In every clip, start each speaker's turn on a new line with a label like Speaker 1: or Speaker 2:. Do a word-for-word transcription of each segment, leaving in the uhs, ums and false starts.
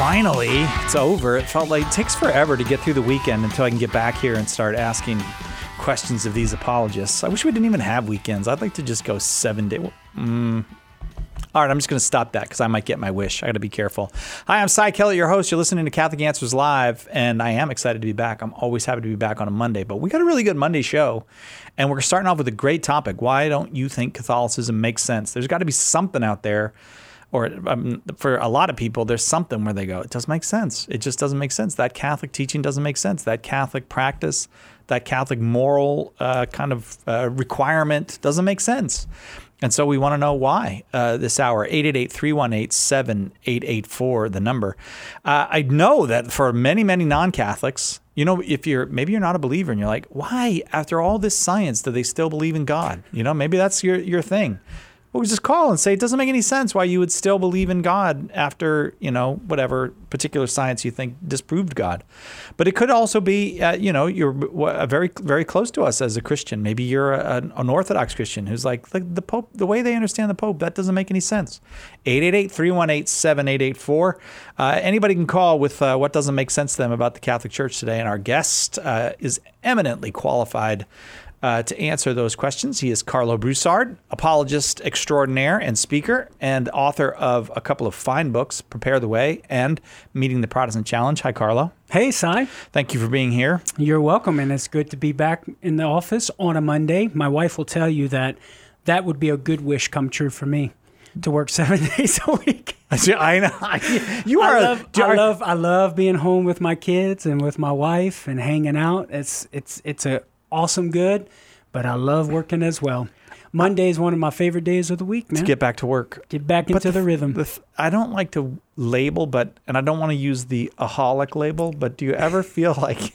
Speaker 1: Finally, it's over. It felt like it takes forever to get through the weekend until I can get back here and start asking questions of these apologists. I wish we didn't even have weekends. I'd like to just go seven days. Mm. All right, I'm just going to stop that because I might get my wish. I got to be careful. Hi, I'm Cy Kellett, your host. You're listening to Catholic Answers Live, and I am excited to be back. I'm always happy to be back on a Monday, but we got a really good Monday show, and we're starting off with a great topic. Why don't you think Catholicism makes sense? There's got to be something out there, or um, for a lot of people, there's something where they go, it doesn't make sense. It just doesn't make sense. That Catholic teaching doesn't make sense. That Catholic practice, that Catholic moral uh, kind of uh, requirement doesn't make sense. And so we want to know why uh, this hour. eight eight eight, three one eight, seven eight eight four, the number. Uh, I know that for many, many non-Catholics, you know, if you're, maybe you're not a believer and you're like, why, after all this science, do they still believe in God? You know, maybe that's your, your thing. Well, we just call and say, it doesn't make any sense why you would still believe in God after, you know, whatever particular science you think disproved God. But it could also be, uh, you know, you're very, very close to us as a Christian. Maybe you're a, an Orthodox Christian who's like, the, the Pope, the way they understand the Pope, that doesn't make any sense. eight eight eight, three one eight, seven eight eight four. Uh, anybody can call with uh, what doesn't make sense to them about the Catholic Church today. And our guest uh, is eminently qualified Uh, to answer those questions. He is Carlo Broussard, apologist extraordinaire and speaker, and author of a couple of fine books, Prepare the Way and Meeting the Protestant Challenge. Hi, Carlo.
Speaker 2: Hey, Cy.
Speaker 1: Thank you for being here.
Speaker 2: You're welcome, and it's good to be back in the office on a Monday. My wife will tell you that that would be a good wish come true for me, to work seven days a week.
Speaker 1: I know. You are.
Speaker 2: I love,
Speaker 1: a,
Speaker 2: I love, I love being home with my kids and with my wife and hanging out. It's, it's, it's a awesome good, but I love working as well. Monday is one of my favorite days of the week, man.
Speaker 1: To get back to work.
Speaker 2: Get back into the, the rhythm.
Speaker 1: The th- I don't like to label, but, and I don't want to use the aholic label, but do you ever feel like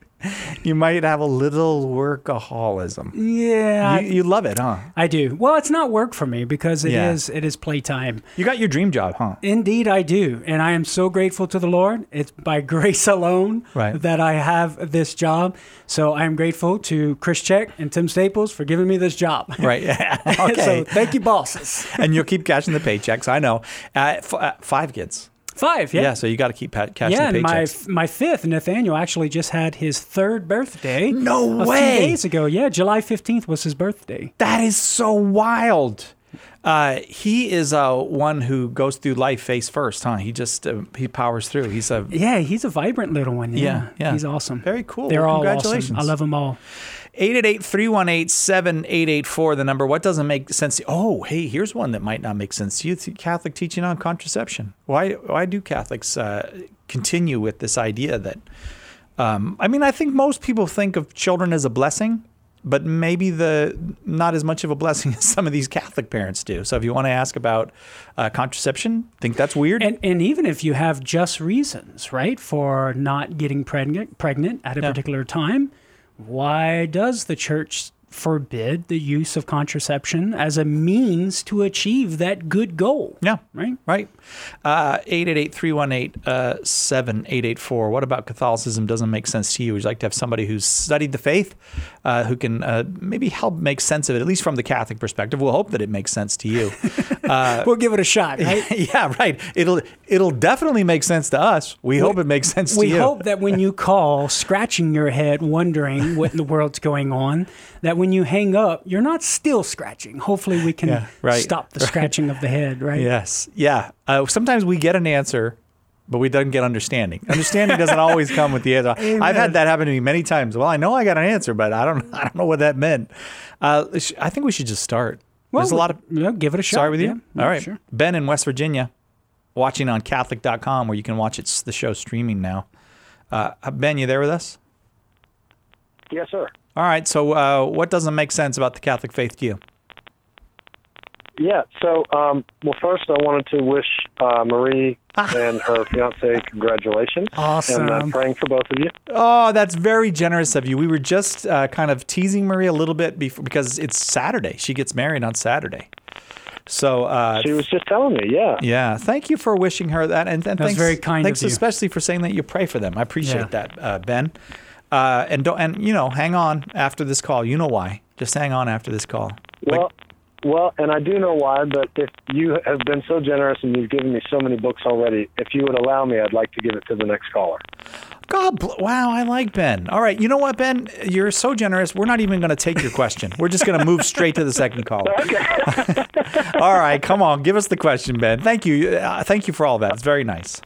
Speaker 1: you might have a little workaholism?
Speaker 2: Yeah.
Speaker 1: You, you love it, huh?
Speaker 2: I do. Well, it's not work for me because it
Speaker 1: yeah.
Speaker 2: is it is playtime.
Speaker 1: You got your dream job, huh?
Speaker 2: Indeed, I do. And I am so grateful to the Lord. It's by grace alone
Speaker 1: right.
Speaker 2: that I have this job. So I'm grateful to Chris Check and Tim Staples for giving me this job.
Speaker 1: Right. Okay.
Speaker 2: So thank you, bosses.
Speaker 1: And you'll keep cashing the paychecks. I know. Uh, f- uh, five kids.
Speaker 2: Five, yeah.
Speaker 1: Yeah, so you got to keep pa- cashing
Speaker 2: yeah,
Speaker 1: the
Speaker 2: and
Speaker 1: paychecks.
Speaker 2: my my fifth, Nathaniel, actually just had his third birthday.
Speaker 1: No
Speaker 2: a
Speaker 1: way.
Speaker 2: A few days ago. Yeah, July fifteenth was his birthday.
Speaker 1: That is so wild. Uh, he is uh, one who goes through life face first, huh? He just, uh, he powers through. He's a...
Speaker 2: Yeah, he's a vibrant little one. Yeah,
Speaker 1: yeah. yeah.
Speaker 2: He's awesome.
Speaker 1: Very cool.
Speaker 2: They're
Speaker 1: well,
Speaker 2: all
Speaker 1: congratulations.
Speaker 2: awesome. I love them all.
Speaker 1: eight eight eight, three one eight, seven eight eight four, the number. What doesn't make sense? To, oh, hey, here's one that might not make sense to you. It's Catholic teaching on contraception. Why Why do Catholics uh, continue with this idea that, um, I mean, I think most people think of children as a blessing, but maybe the not as much of a blessing as some of these Catholic parents do. So if you want to ask about uh, contraception, think that's weird?
Speaker 2: And and even if you have just reasons, right, for not getting pregnant, pregnant at a
Speaker 1: yeah.
Speaker 2: particular time, why does the church forbid the use of contraception as a means to achieve that good goal?
Speaker 1: Yeah.
Speaker 2: Right?
Speaker 1: Right. Uh, eight eight eight, three one eight, seven eight eight four. What about Catholicism doesn't make sense to you? Would you like to have somebody who's studied the faith, uh, who can uh, maybe help make sense of it, at least from the Catholic perspective? We'll hope that it makes sense to you.
Speaker 2: Uh, we'll give it a shot, right?
Speaker 1: Yeah, right. It'll it'll definitely make sense to us. We, we hope it makes sense to
Speaker 2: we
Speaker 1: you.
Speaker 2: We hope that when you call, scratching your head, wondering what in the world's going on, that when you hang up, you're not still scratching. Hopefully we can
Speaker 1: yeah, right,
Speaker 2: stop the
Speaker 1: right.
Speaker 2: scratching of the head, right?
Speaker 1: Yes. Yeah. Uh, sometimes we get an answer, but we don't get understanding. Understanding doesn't always come with the answer.
Speaker 2: Amen.
Speaker 1: I've had that happen to me many times. Well, I know I got an answer, but I don't I don't know what that meant. Uh, I think we should just start.
Speaker 2: Well,
Speaker 1: There's a lot of...
Speaker 2: Yeah, give it a shot.
Speaker 1: Sorry with you?
Speaker 2: Yeah,
Speaker 1: All right.
Speaker 2: Sure.
Speaker 1: Ben in West Virginia, watching on Catholic dot com, where you can watch it, the show streaming now. Uh, Ben, you there with us?
Speaker 3: Yes, sir.
Speaker 1: All right. So uh, what doesn't make sense about the Catholic faith to you?
Speaker 3: Yeah. So, um, well, first I wanted to wish uh, Marie and her fiance congratulations.
Speaker 2: Awesome.
Speaker 3: And uh, praying for both of you.
Speaker 1: Oh, that's very generous of you. We were just uh, kind of teasing Marie a little bit before, because it's Saturday. She gets married on Saturday. So uh,
Speaker 3: she was just telling me, yeah.
Speaker 1: Yeah. Thank you for wishing her that. And, and
Speaker 2: That's
Speaker 1: thanks,
Speaker 2: very kind
Speaker 1: thanks
Speaker 2: of you.
Speaker 1: especially for saying that you pray for them. I appreciate
Speaker 2: Yeah.
Speaker 1: that, uh, Ben. Uh, and, don't, and, you know, hang on after this call. You know why. Just hang on after this call.
Speaker 3: Well, Well, and I do know why, but if you have been so generous and you've given me so many books already, if you would allow me, I'd like to give it to the next caller.
Speaker 1: God, wow, I like Ben. All right, you know what, Ben? You're so generous. We're not even going to take your question. We're just going to move straight to the second caller.
Speaker 3: Okay.
Speaker 1: All right, come on, give us the question, Ben. Thank you. Uh, thank you for all that. It's very nice.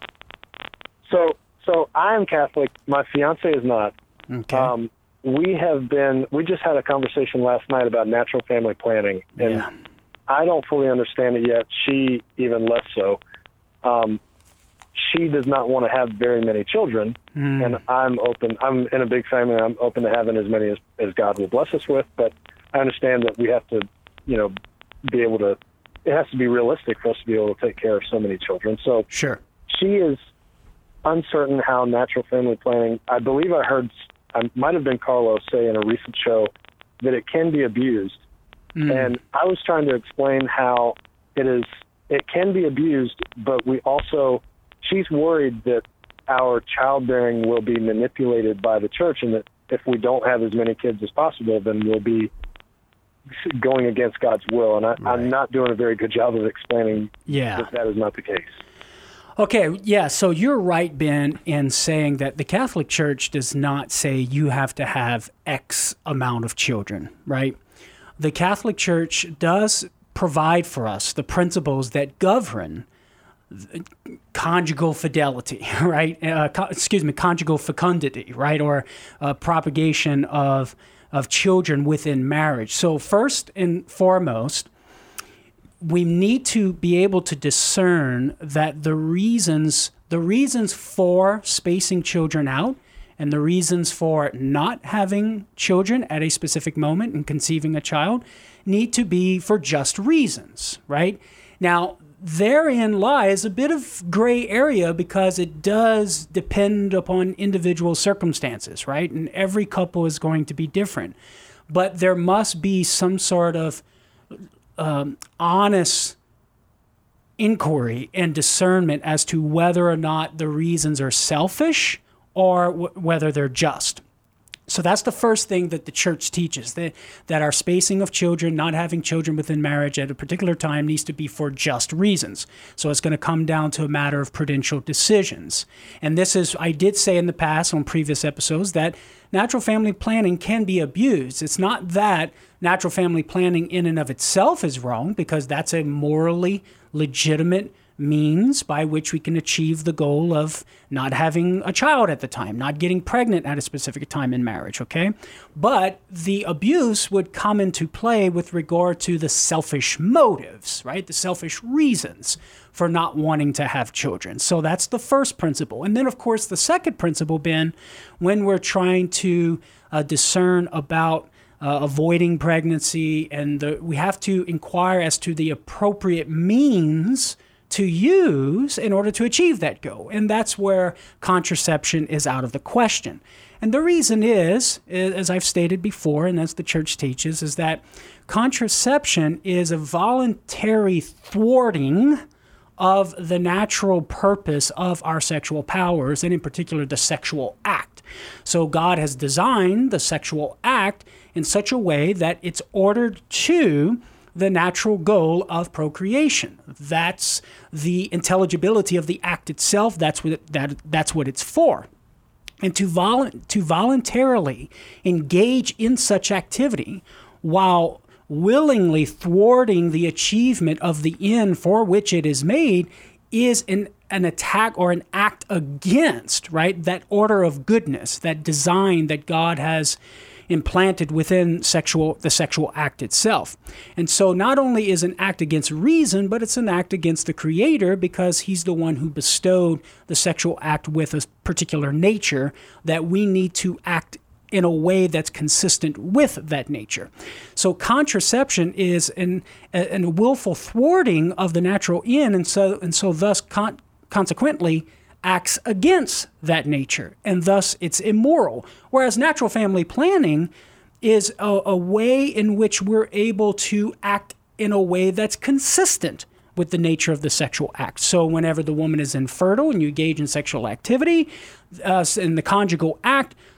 Speaker 3: So, so I am Catholic. My fiance is not.
Speaker 2: Okay.
Speaker 3: Um, we have been. We just had a conversation last night about natural family planning, and
Speaker 2: Yeah.
Speaker 3: I don't fully understand it yet. She even less so. Um, she does not want to have very many children,
Speaker 2: Mm.
Speaker 3: and I'm open. I'm in a big family. I'm open to having as many as, as God will bless us with. But I understand that we have to, you know, be able to. It has to be realistic for us to be able to take care of so many children. So
Speaker 2: Sure.
Speaker 3: she is uncertain how natural family planning. I believe I heard. I might have been Carlos say in a recent show that it can be abused.
Speaker 2: Mm.
Speaker 3: And I was trying to explain how it is, it can be abused, but we also, she's worried that our childbearing will be manipulated by the church, and that if we don't have as many kids as possible, then we'll be going against God's will. And I,
Speaker 2: Right.
Speaker 3: I'm not doing a very good job of explaining
Speaker 2: Yeah.
Speaker 3: that that is not the case.
Speaker 2: Okay, yeah, so you're right, Ben, in saying that the Catholic Church does not say you have to have X amount of children, right? The Catholic Church does provide for us the principles that govern conjugal fidelity, right? Uh, co- excuse me, conjugal fecundity, right? Or uh, propagation of, of children within marriage. So first and foremost, we need to be able to discern that the reasons the reasons for spacing children out and the reasons for not having children at a specific moment and conceiving a child need to be for just reasons, right? Now, therein lies a bit of gray area because it does depend upon individual circumstances, right? And every couple is going to be different. But there must be some sort of Um, honest inquiry and discernment as to whether or not the reasons are selfish or w- whether they're just. So that's the first thing that the church teaches, that, that our spacing of children, not having children within marriage at a particular time needs to be for just reasons. So it's going to come down to a matter of prudential decisions. And this is, I did say in the past on previous episodes that natural family planning can be abused. It's not that natural family planning in and of itself is wrong, because that's a morally legitimate means by which we can achieve the goal of not having a child at the time, not getting pregnant at a specific time in marriage, okay? But the abuse would come into play with regard to the selfish motives, right? The selfish reasons for not wanting to have children. So that's the first principle. And then, of course, the second principle, Ben, when we're trying to uh, discern about Uh, avoiding pregnancy, and the, we have to inquire as to the appropriate means to use in order to achieve that goal. And that's where contraception is out of the question. And the reason is, as I've stated before, and as the church teaches, is that contraception is a voluntary thwarting of the natural purpose of our sexual powers, and in particular the sexual act. So God has designed the sexual act in such a way that it's ordered to the natural goal of procreation. That's the intelligibility of the act itself. That's what it, that that's what it's for. And to vol- to voluntarily engage in such activity while willingly thwarting the achievement of the end for which it is made is an an attack or an act against, right, that order of goodness, that design that God has implanted within sexual the sexual act itself. And so not only is an act against reason, but it's an act against the Creator, because he's the one who bestowed the sexual act with a particular nature that we need to act in a way that's consistent with that nature. So contraception is an a, a willful thwarting of the natural end, and so and so thus con- consequently acts against that nature, and thus it's immoral. Whereas natural family planning is a, a way in which we're able to act in a way that's consistent with the nature of the sexual act. So whenever the woman is infertile and you engage in sexual activity, uh, in the conjugal act,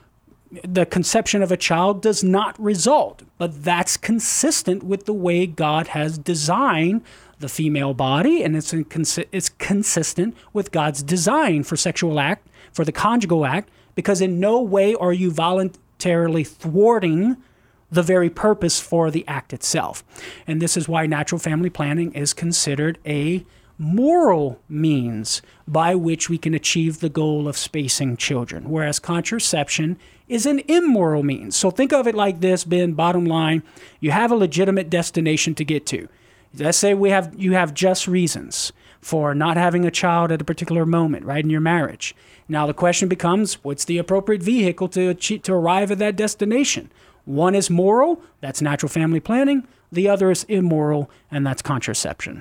Speaker 2: the conception of a child does not result. But that's consistent with the way God has designed the female body, and it's, in, it's consistent with God's design for sexual act, for the conjugal act, because in no way are you voluntarily thwarting the very purpose for the act itself. And this is why natural family planning is considered a moral means by which we can achieve the goal of spacing children, whereas contraception is an immoral means. So think of it like this, Ben, bottom line, you have a legitimate destination to get to. Let's say we have you have just reasons for not having a child at a particular moment, right, in your marriage. Now the question becomes, what's the appropriate vehicle to achieve, to arrive at that destination? One is moral, that's natural family planning. The other is immoral, and that's contraception.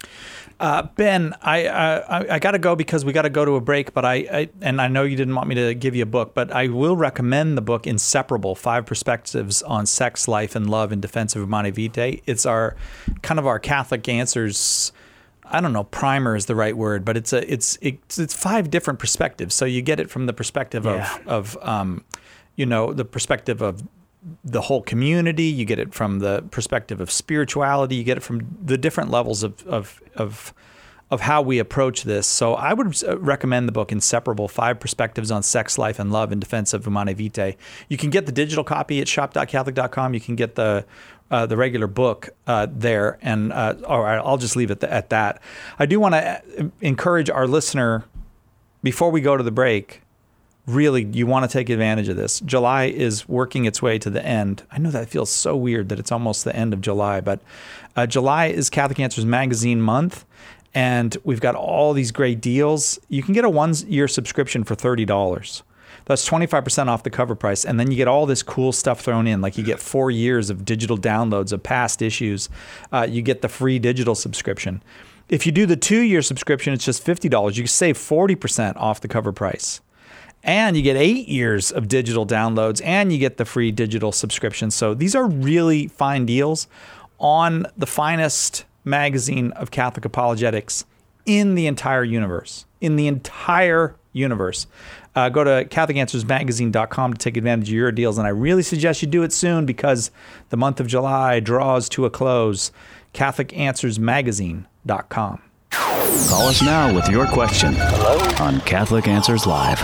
Speaker 1: Uh, Ben, I uh, I, I got to go because we got to go to a break. But I, I and I know you didn't want me to give you a book, but I will recommend the book Inseparable: Five Perspectives on Sex, Life, and Love in Defense of Humanae Vitae. It's our kind of our Catholic Answers. I don't know, primer is the right word, but it's a it's it's, it's five different perspectives. So you get it from the perspective
Speaker 2: Yeah.
Speaker 1: of of um, you know, the perspective of the whole community. You get it from the perspective of spirituality. You get it from the different levels of of of, of how we approach this. So I would recommend the book Inseparable: Five Perspectives on Sex, Life, and Love in Defense of Humanae Vitae. You can get the digital copy at shop dot catholic dot com. You can get the uh, the regular book uh, there, and uh, or I'll just leave it at that. I do want to encourage our listener before we go to the break. Really, you want to take advantage of this. July is working its way to the end. I know that feels so weird that it's almost the end of July, but uh, July is Catholic Answers Magazine month, and we've got all these great deals. You can get a one-year subscription for thirty dollars. That's twenty-five percent off the cover price, and then you get all this cool stuff thrown in, like you get four years of digital downloads of past issues. Uh, you get the free digital subscription. If you do the two-year subscription, it's just fifty dollars. You can save forty percent off the cover price. And you get eight years of digital downloads, and you get the free digital subscription. So these are really fine deals on the finest magazine of Catholic apologetics in the entire universe. In the entire universe. Uh, go to Catholic Answers Magazine dot com to take advantage of your deals. And I really suggest you do it soon because the month of July draws to a close. Catholic Answers Magazine dot com.
Speaker 4: Call us now with your question. Hello? On Catholic Answers Live.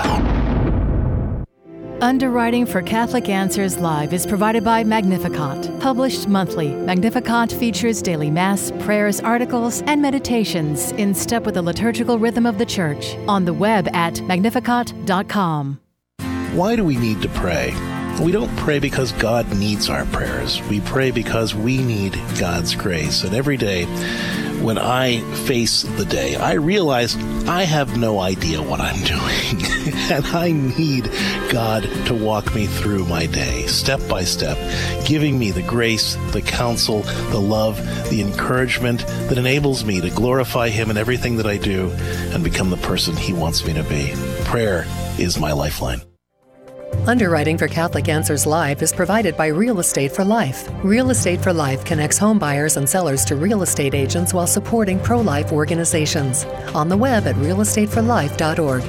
Speaker 5: Underwriting for Catholic Answers Live is provided by Magnificat. Published monthly, Magnificat features daily Mass, prayers, articles, and meditations in step with the liturgical rhythm of the Church. On the web at magnificat dot com.
Speaker 6: Why do we need to pray? We don't pray because God needs our prayers. We pray because we need God's grace. And every day, when I face the day, I realize I have no idea what I'm doing. And I need God to walk me through my day, step by step, giving me the grace, the counsel, the love, the encouragement that enables me to glorify Him in everything that I do and become the person He wants me to be. Prayer is my lifeline.
Speaker 7: Underwriting for Catholic Answers Live is provided by Real Estate for Life. Real Estate for Life connects home buyers and sellers to real estate agents while supporting pro-life organizations. On the web at real estate for life dot org.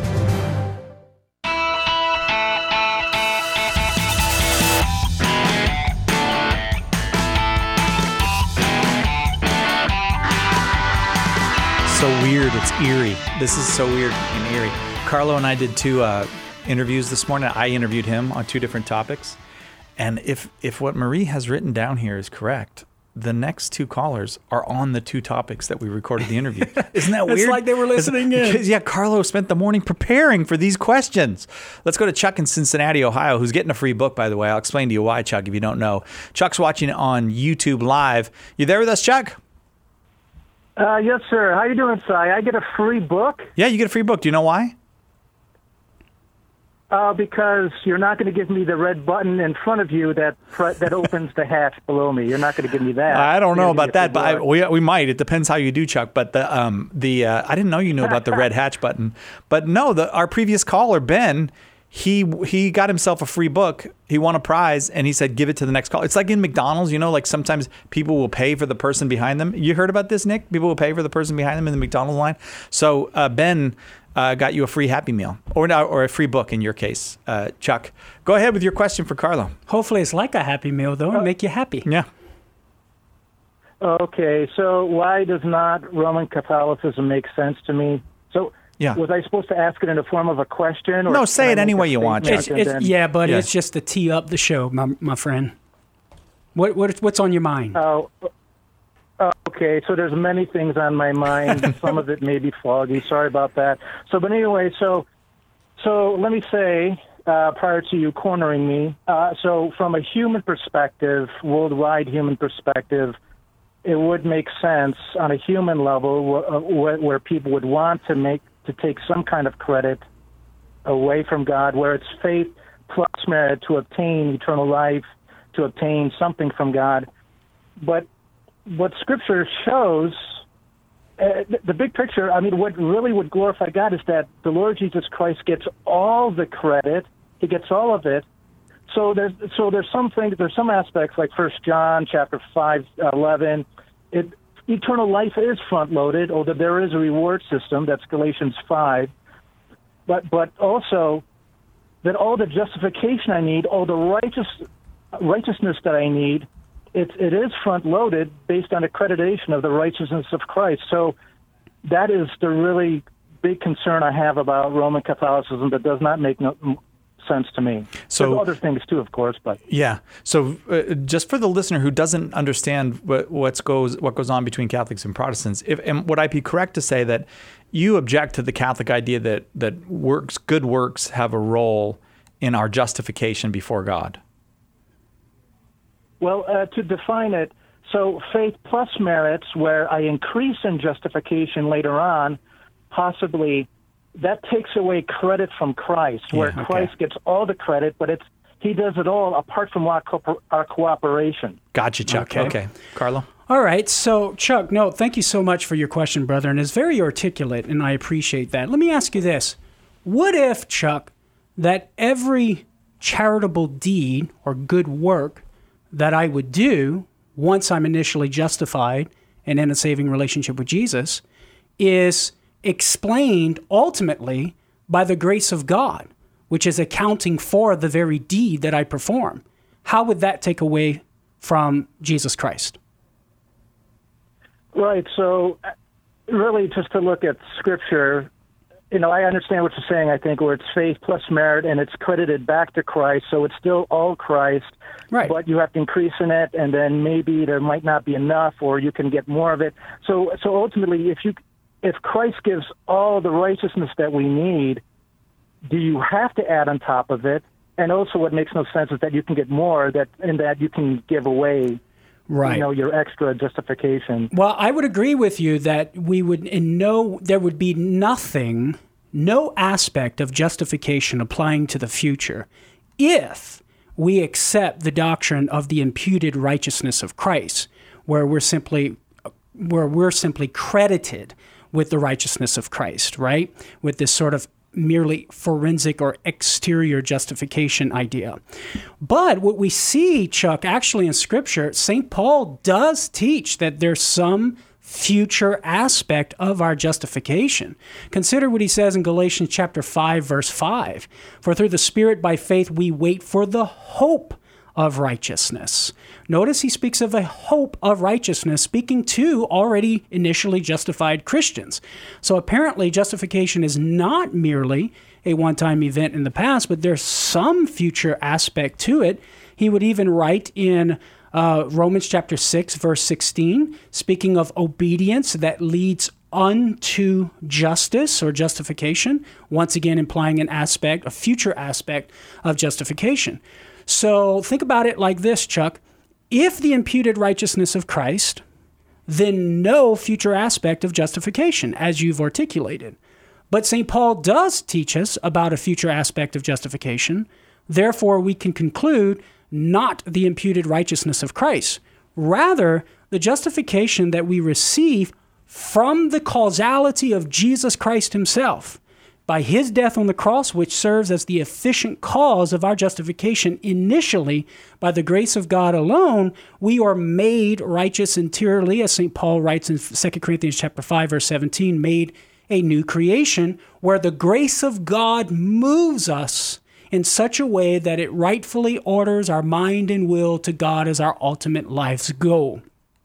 Speaker 1: So weird, it's eerie. This is so weird and eerie. Carlo and I did two uh, interviews this morning. I interviewed him on two different topics. And if if what Marie has written down here is correct, the next two callers are on the two topics that we recorded the interview. Isn't that weird?
Speaker 2: It's like they were listening in.
Speaker 1: Because, yeah, Carlo spent the morning preparing for these questions. Let's go to Chuck in Cincinnati, Ohio, who's getting a free book, by the way. I'll explain to you why, Chuck, if you don't know. Chuck's watching on YouTube Live. You there with us, Chuck?
Speaker 8: Uh, yes, sir. How you doing, Si? I get a free book?
Speaker 1: Yeah, you get a free book. Do you know why?
Speaker 8: Uh, because you're not going to give me the red button in front of you that pr- that opens the hatch below me. You're not going to give me that.
Speaker 1: I don't know
Speaker 8: You're
Speaker 1: about that, but I,
Speaker 8: book.
Speaker 1: we we might. It depends how you do, Chuck. But the um the uh, I didn't know you knew about the red hatch button. But no, the our previous caller Ben, he he got himself a free book. He won a prize, and he said, "Give it to the next caller." It's like in McDonald's, you know, like sometimes people will pay for the person behind them. You heard about this, Nick? People will pay for the person behind them in the McDonald's line. So uh, Ben uh, got you a free Happy Meal, or not, or a free book in your case. Uh, Chuck, go ahead with your question for Carlo.
Speaker 2: Hopefully it's like a Happy Meal, though, and make you happy.
Speaker 1: Yeah.
Speaker 8: Okay, so why does not Roman Catholicism make sense to me? So
Speaker 1: yeah.
Speaker 8: was I supposed to ask it in the form of a question? Or
Speaker 1: no, say it any way you want.
Speaker 2: It's, it's,
Speaker 8: then...
Speaker 2: Yeah, but
Speaker 1: yeah.
Speaker 2: it's just to tee up the show, my, my friend. What, what What's on your mind?
Speaker 8: Oh, uh, okay, so there's many things on my mind. Some of it may be foggy. Sorry about that. So, but anyway, so so let me say, uh, prior to you cornering me, uh, so from a human perspective, worldwide human perspective, it would make sense on a human level where, where people would want to make to take some kind of credit away from God, where it's faith plus merit to obtain eternal life, to obtain something from God. But what Scripture shows, uh, the big picture, I mean, what really would glorify God is that the Lord Jesus Christ gets all the credit. He gets all of it. So there's so there's some things, there's some aspects like First John chapter five eleven. It eternal life is front loaded, although there is a reward system. That's Galatians five. But but also that all the justification I need, all the righteous righteousness that I need, it it is front loaded based on accreditation of the righteousness of Christ. So that is the really big concern I have about Roman Catholicism that does not make no sense to me. So there's other things too, of course, but
Speaker 1: yeah. So uh, just for the listener who doesn't understand what what's goes what goes on between Catholics and Protestants, if and would I be correct to say that you object to the Catholic idea that that works, good works, have a role in our justification before God?
Speaker 8: Well, uh, to define it, so faith plus merits, where I increase in justification later on, possibly. That takes away credit from Christ, where
Speaker 1: yeah, okay.
Speaker 8: Christ gets all the credit, but it's he does it all apart from our, co- our cooperation.
Speaker 1: Gotcha, Chuck. Okay. okay. Carlo?
Speaker 2: All right. So, Chuck, no, thank you so much for your question, brother, and it's very articulate, and I appreciate that. Let me ask you this. What if, Chuck, that every charitable deed or good work that I would do once I'm initially justified and in a saving relationship with Jesus is explained ultimately by the grace of God, which is accounting for the very deed that I perform? How would that take away from Jesus Christ?
Speaker 8: Right. So really just to look at Scripture, you know, I understand what you're saying, I think, where it's faith plus merit and it's credited back to Christ, so it's still all Christ,
Speaker 2: right.
Speaker 8: But you have to increase in it, and then maybe there might not be enough, or you can get more of it. So, so ultimately, if you If Christ gives all the righteousness that we need, do you have to add on top of it? And also what makes no sense is that you can get more, that in that you can give away,
Speaker 2: right.
Speaker 8: you know, your extra justification.
Speaker 2: Well, I would agree with you that we would in no there would be nothing, no aspect of justification applying to the future if we accept the doctrine of the imputed righteousness of Christ, where we're simply where we're simply credited with the righteousness of Christ, right? With this sort of merely forensic or exterior justification idea. But what we see, Chuck, actually in Scripture, Saint Paul does teach that there's some future aspect of our justification. Consider what he says in Galatians chapter five, verse five. For through the Spirit by faith we wait for the hope of righteousness. Notice he speaks of a hope of righteousness, speaking to already initially justified Christians. So apparently justification is not merely a one-time event in the past, but there's some future aspect to it. He would even write in uh, Romans chapter six, verse sixteen, speaking of obedience that leads unto justice or justification, once again implying an aspect, a future aspect of justification. So think about it like this, Chuck. If the imputed righteousness of Christ, then no future aspect of justification, as you've articulated. But Saint Paul does teach us about a future aspect of justification. Therefore, we can conclude not the imputed righteousness of Christ, rather the justification that we receive from the causality of Jesus Christ himself. By his death on the cross, which serves as the efficient cause of our justification initially, by the grace of God alone, we are made righteous interiorly, as Saint Paul writes in Second Corinthians chapter five, verse seventeen, made a new creation where the grace of God moves us in such a way that it rightfully orders our mind and will to God as our ultimate life's goal.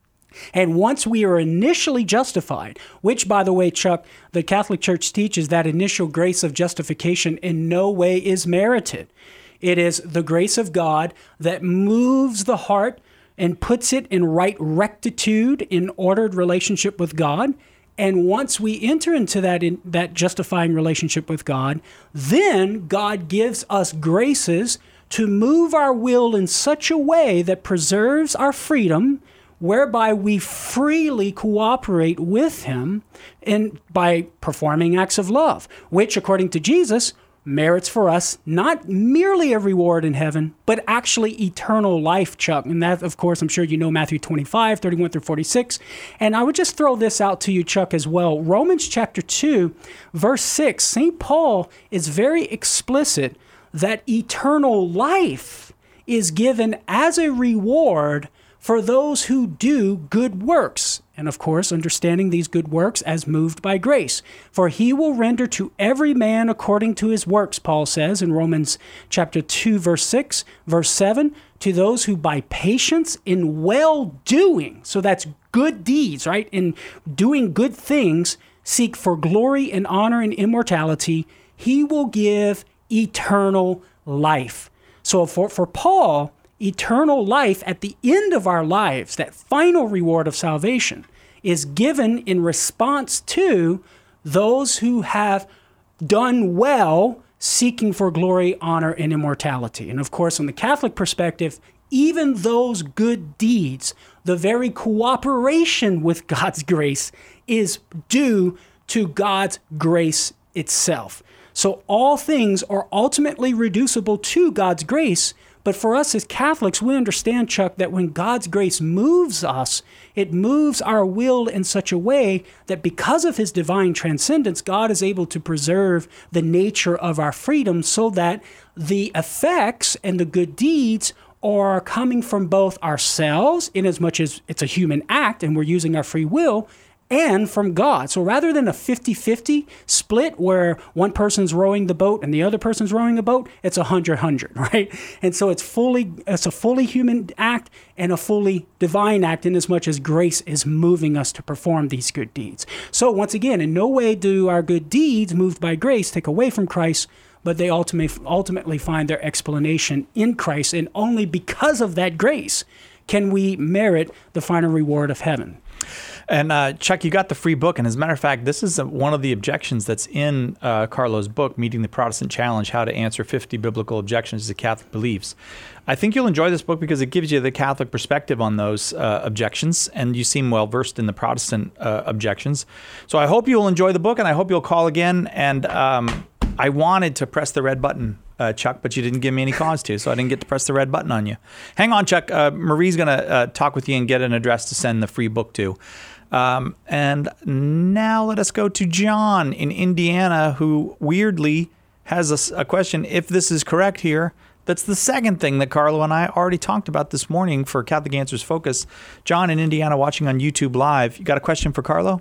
Speaker 2: And once we are initially justified, which, by the way, Chuck, the Catholic Church teaches that initial grace of justification in no way is merited. It is the grace of God that moves the heart and puts it in right rectitude, in ordered relationship with God. And once we enter into that in, that justifying relationship with God, then God gives us graces to move our will in such a way that preserves our freedom, whereby we freely cooperate with him in, by performing acts of love, which, according to Jesus, merits for us not merely a reward in heaven, but actually eternal life, Chuck. And that, of course, I'm sure you know Matthew twenty-five, thirty-one through forty-six. And I would just throw this out to you, Chuck, as well. Romans chapter two, verse six, Saint Paul is very explicit that eternal life is given as a reward for those who do good works. And of course, understanding these good works as moved by grace. For he will render to every man according to his works, Paul says in Romans chapter two, verse six, verse seven, to those who by patience in well-doing, so that's good deeds, right? In doing good things, seek for glory and honor and immortality, he will give eternal life. So for, for Paul, eternal life at the end of our lives, that final reward of salvation, is given in response to those who have done well, seeking for glory, honor, and immortality. And of course, from the Catholic perspective, even those good deeds, the very cooperation with God's grace, is due to God's grace itself. So all things are ultimately reducible to God's grace. But for us as Catholics, we understand, Chuck, that when God's grace moves us, it moves our will in such a way that because of his divine transcendence, God is able to preserve the nature of our freedom so that the effects and the good deeds are coming from both ourselves, in as much as it's a human act and we're using our free will, and from God. So rather than a fifty-fifty split where one person's rowing the boat and the other person's rowing a boat, it's a hundred-hundred, right? And so it's fully it's a fully human act and a fully divine act in as much as grace is moving us to perform these good deeds. So once again, in no way do our good deeds moved by grace take away from Christ, but they ultimately ultimately find their explanation in Christ, and only because of that grace can we merit the final reward of heaven.
Speaker 1: And uh, Chuck, you got the free book. And as a matter of fact, this is a, one of the objections that's in uh, Carlo's book, Meeting the Protestant Challenge, How to Answer fifty Biblical Objections to Catholic Beliefs. I think you'll enjoy this book because it gives you the Catholic perspective on those uh, objections, and you seem well-versed in the Protestant uh, objections. So I hope you'll enjoy the book, and I hope you'll call again. And um, I wanted to press the red button, uh, Chuck, but you didn't give me any cause to, so I didn't get to press the red button on you. Hang on, Chuck. Uh, Marie's going to uh, talk with you and get an address to send the free book to. Um, and now let us go to John in Indiana, who weirdly has a, a question. If this is correct here, that's the second thing that Carlo and I already talked about this morning for Catholic Answers Focus. John in Indiana watching on YouTube Live. You got a question for Carlo?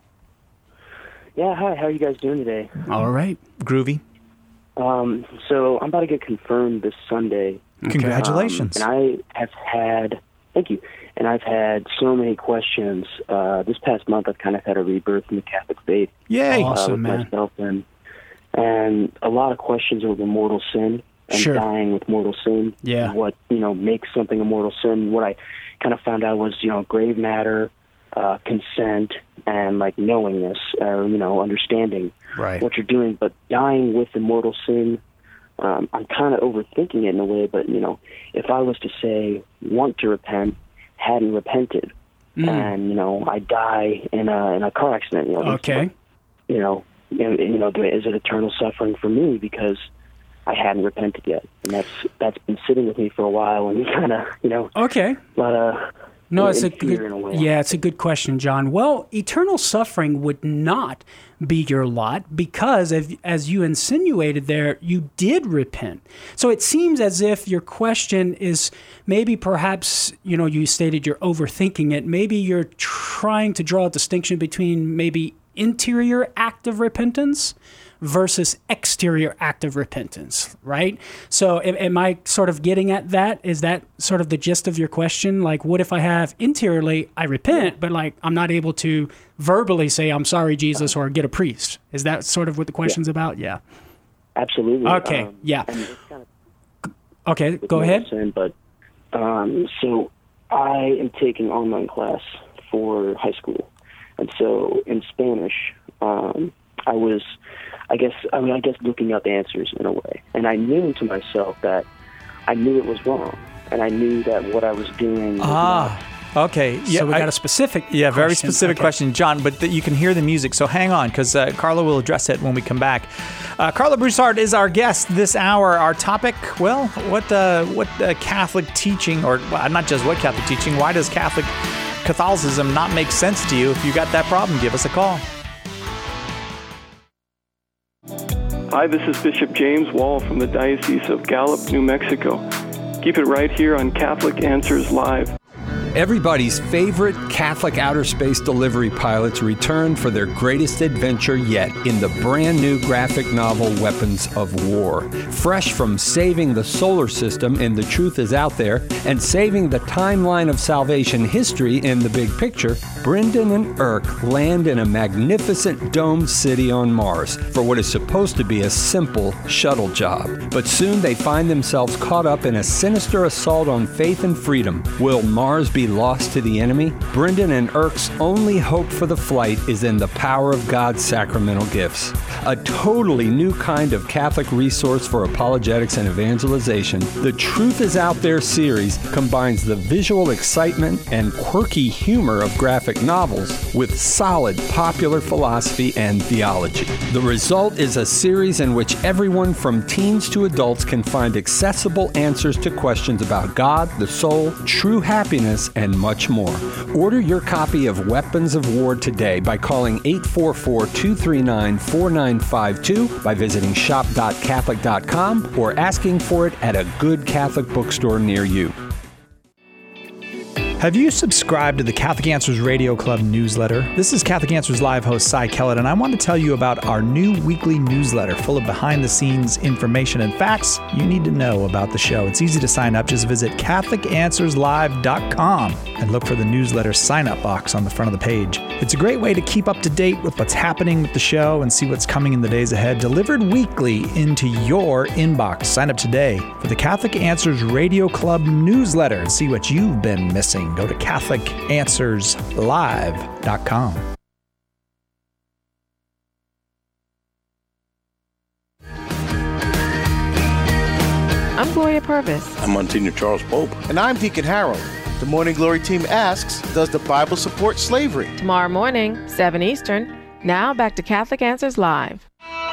Speaker 9: Yeah, hi. How are you guys doing today?
Speaker 2: All right.
Speaker 1: Groovy.
Speaker 9: Um, so I'm about to get confirmed this Sunday.
Speaker 1: Congratulations.
Speaker 9: Um, and I have had, thank you. And I've had so many questions. Uh, this past month, I've kind of had a rebirth in the Catholic faith.
Speaker 1: Yay!
Speaker 2: Awesome,
Speaker 9: uh, with
Speaker 2: man.
Speaker 9: Myself and, and a lot of questions over mortal sin and
Speaker 2: Sure.
Speaker 9: dying with mortal sin.
Speaker 2: Yeah.
Speaker 9: And what, you know, makes something a mortal sin. What I kind of found out was, you know, grave matter, uh, consent, and, like, knowingness, or, you know, understanding
Speaker 2: Right.
Speaker 9: what you're doing. But dying with the mortal sin, um, I'm kind of overthinking it in a way. But, you know, if I was to say, want to repent, hadn't repented,
Speaker 2: Mm.
Speaker 9: and you know I die in a in a car accident. You know,
Speaker 2: Okay.
Speaker 9: You know, you know, you know, is it eternal suffering for me because I hadn't repented yet? And that's that's been sitting with me for a while, and kind of, you know,
Speaker 2: Okay.
Speaker 9: a lot of
Speaker 2: No,
Speaker 9: in-
Speaker 2: it's a
Speaker 9: in fear
Speaker 2: good,
Speaker 9: in a way.
Speaker 2: yeah, it's a good question, John. Well, eternal suffering would not be your lot because, as, as you insinuated there, you did repent. So it seems as if your question is maybe perhaps, you know, you stated you're overthinking it. Maybe you're trying to draw a distinction between maybe interior act of repentance versus exterior act of repentance, right? So am, am I sort of getting at that? Is that sort of the gist of your question? Like, what if I have interiorly, I repent, but like I'm not able to verbally say, I'm sorry, Jesus, or get a priest? Is that sort of what the question's yeah. about? Yeah.
Speaker 9: Absolutely.
Speaker 2: Okay,
Speaker 9: um,
Speaker 2: yeah.
Speaker 9: I mean, it's kind of
Speaker 2: okay, go ahead.
Speaker 9: Sin, but um, so I am taking online class for high school. And so in Spanish, um, I was, I guess, I mean, I guess looking up answers in a way. And I knew to myself that I knew it was wrong. And I knew that what I was doing was
Speaker 1: ah. Okay. Yeah,
Speaker 2: so we got
Speaker 1: I,
Speaker 2: a specific
Speaker 1: Yeah, very
Speaker 2: question.
Speaker 1: specific
Speaker 2: okay.
Speaker 1: question, John, but th- you can hear the music, so hang on, because uh, Carla will address it when we come back. Uh, Carla Broussard is our guest this hour. Our topic, well, what uh, what uh, Catholic teaching, or well, not just what Catholic teaching, why does Catholic Catholicism not make sense to you? If you got that problem, give us a call.
Speaker 10: Hi, this is Bishop James Wall from the Diocese of Gallup, New Mexico. Keep it right here on Catholic Answers Live.
Speaker 11: Everybody's favorite Catholic outer space delivery pilots return for their greatest adventure yet in the brand new graphic novel Weapons of War. Fresh from saving the solar system in The Truth Is Out There and saving the timeline of salvation history in The Big Picture, Brendan and Irk land in a magnificent domed city on Mars for what is supposed to be a simple shuttle job. But soon they find themselves caught up in a sinister assault on faith and freedom. Will Mars be lost to the enemy? Brendan and Irk's only hope for the flight is in the power of God's sacramental gifts. A totally new kind of Catholic resource for apologetics and evangelization, The Truth Is Out There series combines the visual excitement and quirky humor of graphic novels with solid popular philosophy and theology. The result is a series in which everyone from teens to adults can find accessible answers to questions about God, the soul, true happiness, and much more. Order your copy of Weapons of War today by calling eight four four, two three nine, four nine five two, by visiting shop dot catholic dot com, or asking for it at a good Catholic bookstore near you.
Speaker 1: Have you subscribed to the Catholic Answers Radio Club newsletter? This is Catholic Answers Live host Cy Kellett, and I want to tell you about our new weekly newsletter full of behind-the-scenes information and facts you need to know about the show. It's easy to sign up. Just visit Catholic Answers Live dot com and look for the newsletter sign-up box on the front of the page. It's a great way to keep up to date with what's happening with the show and see what's coming in the days ahead, delivered weekly into your inbox. Sign up today for the Catholic Answers Radio Club newsletter and see what you've been missing. Go to Catholic Answers Live dot com.
Speaker 12: I'm Gloria Purvis.
Speaker 13: I'm Monsignor Charles Pope.
Speaker 14: And I'm Deacon Harold. The Morning Glory team asks, does the Bible support slavery?
Speaker 12: Tomorrow morning, seven Eastern. Now back to Catholic Answers Live.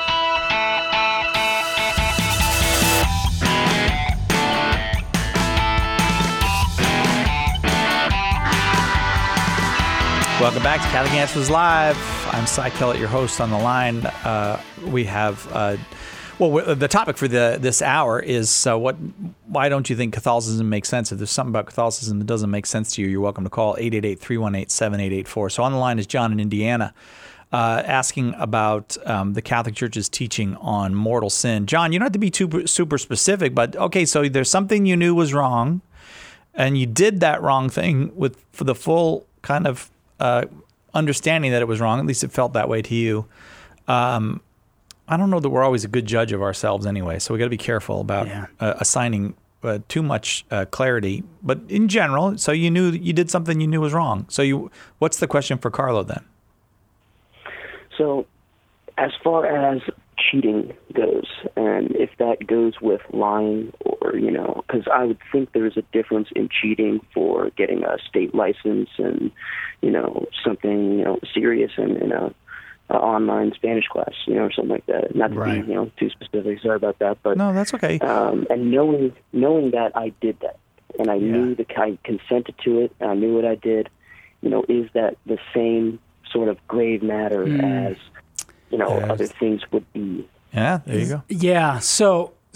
Speaker 1: Welcome back to Catholic Answers Live. I'm Cy Kellett, your host. On the line, uh, we have, uh, well, the topic for the this hour is uh, what? Why don't you think Catholicism makes sense? If there's something about Catholicism that doesn't make sense to you, you're welcome to call eight eight eight, three one eight, seven eight eight four. So on the line is John in Indiana, uh, asking about um, the Catholic Church's teaching on mortal sin. John, you don't have to be too super specific, but okay, so there's something you knew was wrong, and you did that wrong thing with for the full kind of Uh, understanding that it was wrong. At least it felt that way to you. Um, I don't know that we're always a good judge of ourselves anyway, so we got to be careful about yeah. uh, assigning uh, too much uh, clarity. But in general, so you knew you did something you knew was wrong. So you, what's the question for Carlo then?
Speaker 9: So, as far as cheating goes, and if that goes with lying, or, you know, because I would think there's a difference in cheating for getting a state license and, you know, something, you know, serious in, in a, a online Spanish class, you know, or something like that. Not to
Speaker 1: right.
Speaker 9: be, you know, too specific. Sorry about that. But
Speaker 1: no, that's okay.
Speaker 9: Um, and knowing knowing that I did that, and I yeah. knew that I consented to it, and I knew what I did, you know, is that the same sort of grave matter mm. as, you know, yes. other things would be?
Speaker 1: Yeah, there you go.
Speaker 2: Yeah, so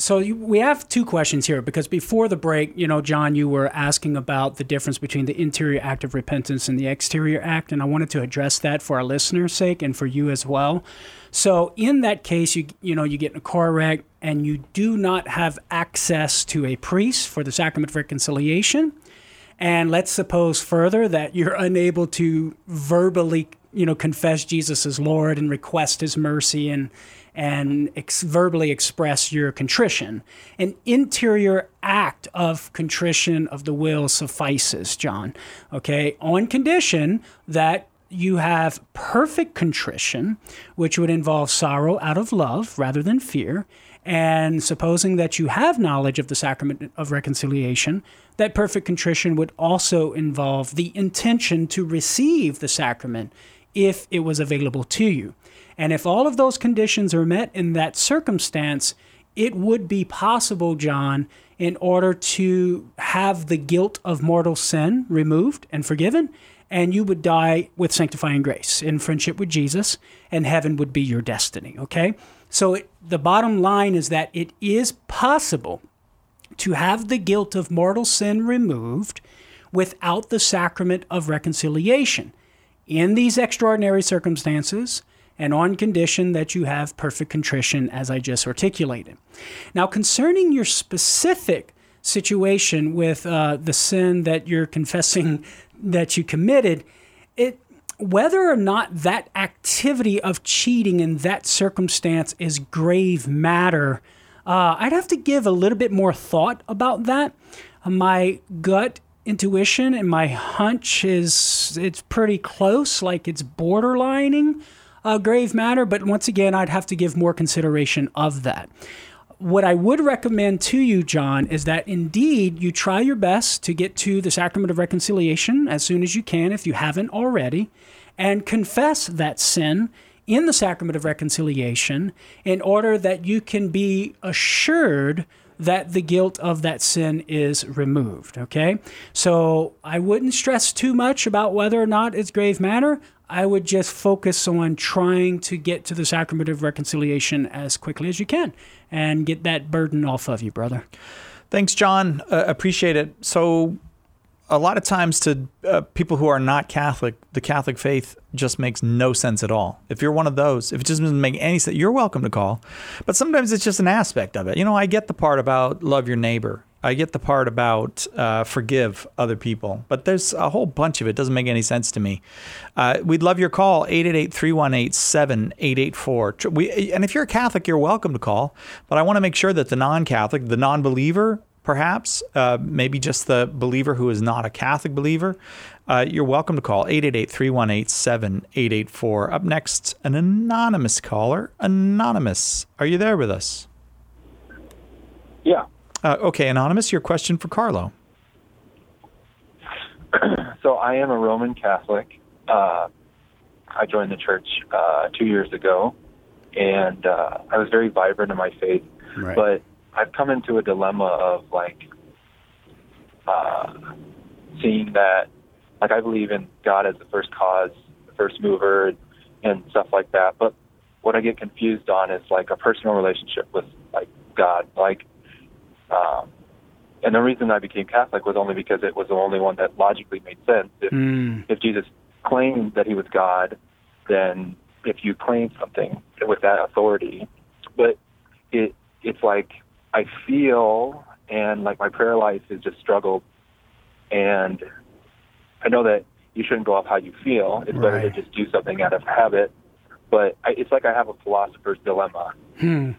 Speaker 2: so you, we have two questions here, because before the break, you know, John, you were asking about the difference between the interior act of repentance and the exterior act, and I wanted to address that for our listeners' sake and for you as well. So in that case, you you know, you get in a car wreck and you do not have access to a priest for the sacrament of reconciliation. And let's suppose further that you're unable to verbally, you know, confess Jesus as Lord and request his mercy and and ex- verbally express your contrition. An interior act of contrition of the will suffices, John, okay, on condition that you have perfect contrition, which would involve sorrow out of love rather than fear, and supposing that you have knowledge of the sacrament of reconciliation, that perfect contrition would also involve the intention to receive the sacrament if it was available to you. And if all of those conditions are met in that circumstance, it would be possible, John, in order to have the guilt of mortal sin removed and forgiven, and you would die with sanctifying grace in friendship with Jesus, and heaven would be your destiny, okay? So it, the bottom line is that it is possible to have the guilt of mortal sin removed without the sacrament of reconciliation in these extraordinary circumstances, and on condition that you have perfect contrition, as I just articulated. Now, concerning your specific situation with uh, the sin that you're confessing that you committed, it whether or not that activity of cheating in that circumstance is grave matter, uh, I'd have to give a little bit more thought about that. Uh, my gut intuition and my hunch is it's pretty close, like it's borderlining uh, grave matter, but once again, I'd have to give more consideration of that. What I would recommend to you, John, is that indeed you try your best to get to the sacrament of reconciliation as soon as you can, if you haven't already, and confess that sin in the sacrament of reconciliation in order that you can be assured that the guilt of that sin is removed, okay? So I wouldn't stress too much about whether or not it's grave matter. I would just focus on trying to get to the sacrament of reconciliation as quickly as you can and get that burden off of you, brother.
Speaker 1: Thanks, John. Uh, appreciate it. So a lot of times to uh, people who are not Catholic, the Catholic faith just makes no sense at all. If you're one of those, if it just doesn't make any sense, you're welcome to call. But sometimes it's just an aspect of it. You know, I get the part about love your neighbor. I get the part about uh, forgive other people, but there's a whole bunch of it. Doesn't make any sense to me. Uh, we'd love your call, eight eight eight, three one eight, seven eight eight four. We, and if you're a Catholic, you're welcome to call, but I want to make sure that the non-Catholic, the non-believer, perhaps, uh, maybe just the believer who is not a Catholic believer, uh, you're welcome to call, eight eight eight, three one eight, seven eight eight four. Up next, an anonymous caller. Anonymous, are you there with us?
Speaker 13: Yeah.
Speaker 1: Uh, okay, Anonymous, your question for Carlo.
Speaker 13: So I am a Roman Catholic. Uh, I joined the church uh, two years ago, and uh, I was very vibrant in my faith.
Speaker 2: Right.
Speaker 13: But I've come into a dilemma of, like, uh, seeing that, like, I believe in God as the first cause, the first mover, and stuff like that. But what I get confused on is, like, a personal relationship with, like, God. Like, Um, and the reason I became Catholic was only because it was the only one that logically made sense. If,
Speaker 2: mm.
Speaker 13: if Jesus claimed that he was God, then if you claim something with that authority, but it it's like I feel, and like my prayer life is just struggled, and I know that you shouldn't go off how you feel. It's
Speaker 2: right.
Speaker 13: better to just do something out of habit, but I, it's like I have a philosopher's dilemma.
Speaker 2: Hmm.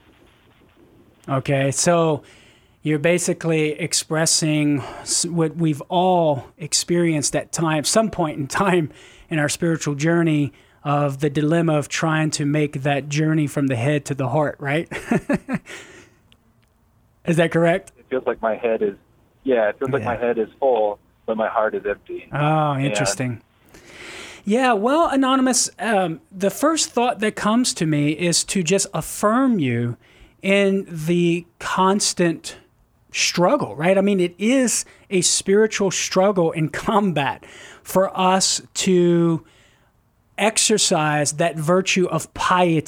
Speaker 2: Okay, so you're basically expressing what we've all experienced at time, some point in time in our spiritual journey, of the dilemma of trying to make that journey from the head to the heart, right? Is that correct?
Speaker 13: It feels like my head is, yeah, it feels like
Speaker 2: yeah.
Speaker 13: my head is full, but my heart is empty.
Speaker 2: Oh, interesting. And yeah, well, Anonymous, um, the first thought that comes to me is to just affirm you in the constant struggle, right? I mean, it is a spiritual struggle and combat for us to exercise that virtue of piety,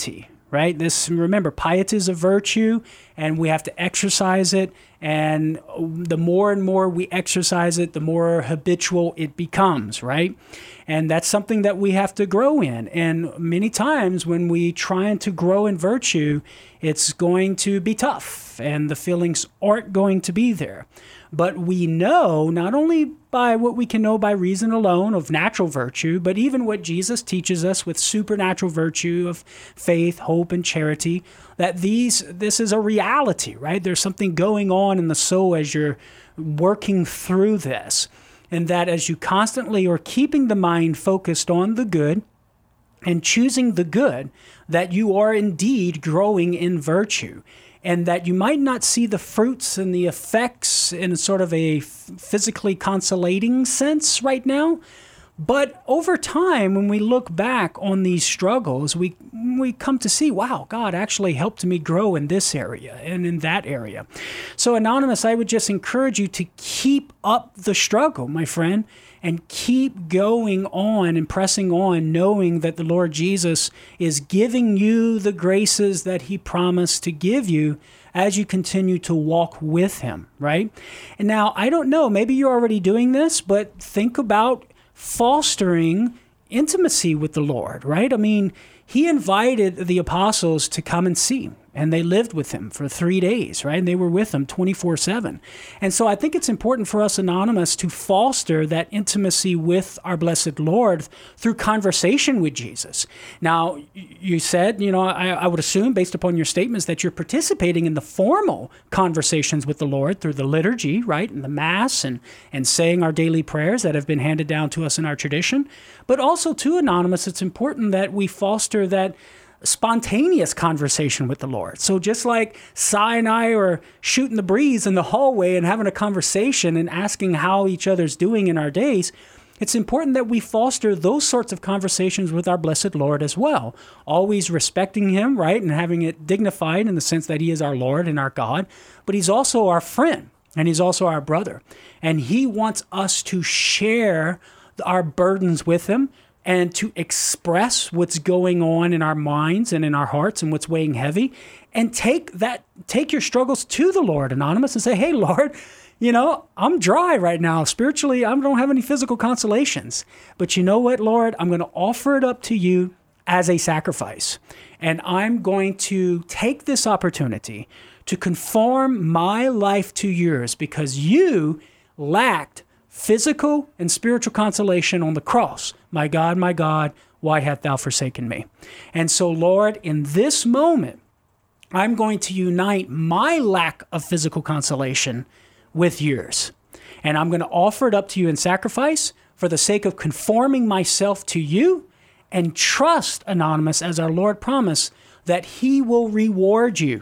Speaker 2: right? This, remember, piety is a virtue, and we have to exercise it. And the more and more we exercise it, the more habitual it becomes, right? And that's something that we have to grow in. And many times when we trying to grow in virtue, it's going to be tough, and the feelings aren't going to be there. But we know, not only by what we can know by reason alone of natural virtue, but even what Jesus teaches us with supernatural virtue of faith, hope, and charity, that these this is a reality, right? There's something going on in the soul as you're working through this. And that as you constantly are keeping the mind focused on the good and choosing the good, that you are indeed growing in virtue. And that you might not see the fruits and the effects in sort of a physically consolating sense right now. But over time, when we look back on these struggles, we we come to see, wow, God actually helped me grow in this area and in that area. So Anonymous, I would just encourage you to keep up the struggle, my friend, and keep going on and pressing on, knowing that the Lord Jesus is giving you the graces that he promised to give you as you continue to walk with him, right? And now, I don't know, maybe you're already doing this, but think about fostering intimacy with the Lord, right? I mean, he invited the apostles to come and see, and they lived with him for three days, right? And they were with him twenty-four seven. And so I think it's important for us, Anonymous, to foster that intimacy with our blessed Lord through conversation with Jesus. Now, you said, you know, I, I would assume, based upon your statements, that you're participating in the formal conversations with the Lord through the liturgy, right? And the Mass and, and saying our daily prayers that have been handed down to us in our tradition. But also, too, Anonymous, it's important that we foster that spontaneous conversation with the Lord. So just like Cy and I are shooting the breeze in the hallway and having a conversation and asking how each other's doing in our days, it's important that we foster those sorts of conversations with our blessed Lord as well, always respecting him, right, and having it dignified in the sense that he is our Lord and our God, but he's also our friend, and he's also our brother, and he wants us to share our burdens with him, and to express what's going on in our minds and in our hearts and what's weighing heavy, and take that, take your struggles to the Lord, Anonymous, and say, hey, Lord, you know, I'm dry right now. Spiritually, I don't have any physical consolations. But you know what, Lord? I'm going to offer it up to you as a sacrifice. And I'm going to take this opportunity to conform my life to yours because you lacked physical and spiritual consolation on the cross. My God, my God, why hast thou forsaken me? And so, Lord, in this moment, I'm going to unite my lack of physical consolation with yours. And I'm going to offer it up to you in sacrifice for the sake of conforming myself to you, and trust, Anonymous, as our Lord promised, that he will reward you.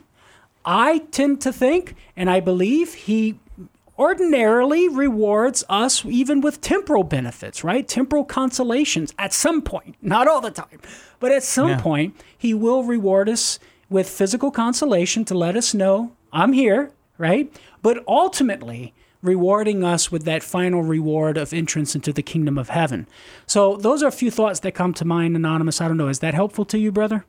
Speaker 2: I tend to think, and I believe, he ordinarily rewards us even with temporal benefits, right? Temporal consolations at some point, not all the time, but at some yeah. point, he will reward us with physical consolation to let us know, I'm here, right? But ultimately, rewarding us with that final reward of entrance into the kingdom of heaven. So those are a few thoughts that come to mind, Anonymous. I don't know, is that helpful to you, brother?